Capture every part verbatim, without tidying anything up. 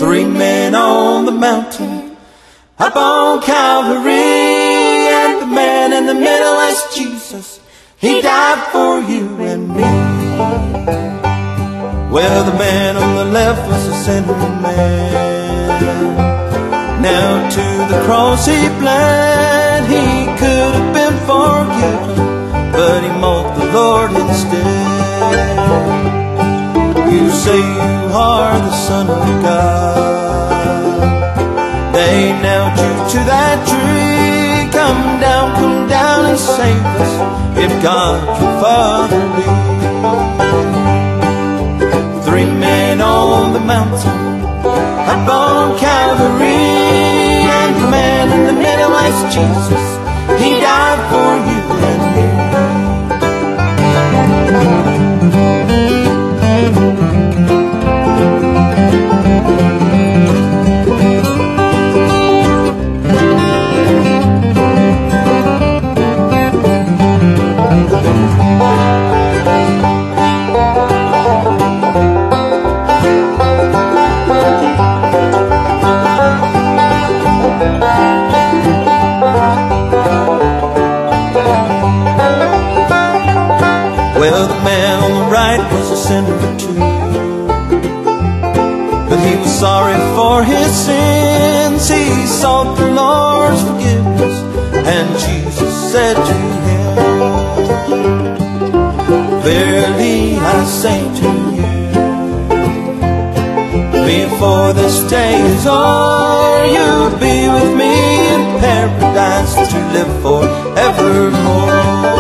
Three men on the mountain, up on Calvary, and the man in the middle is Jesus. He died for you and me. Well, the man on the left was a sinning man. Now to the cross he bled. He could have been forgiven, but he mocked the Lord instead. You say you are the Son of God. They nailed you to that tree. Come down, come down and save us, if God your Father be. Three men on the mountain, up on Calvary, and the man in the middle is Jesus. He died for you and me. Well, the man on the right was a sinner too, but he was sorry for his sins. He sought the Lord's forgiveness, and Jesus said to him, verily I say to you, before this day is o'er, you'll be with me in paradise to live forevermore.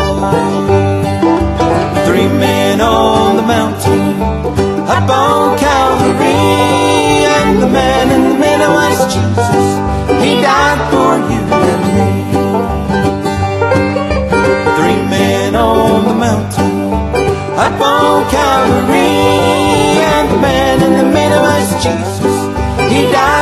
Three men on the mountain, up on Calvary, and the man in the middle is Jesus. He died for you and me. Three men on the mountain, up on Calvary, and the man in the middle is Jesus. He died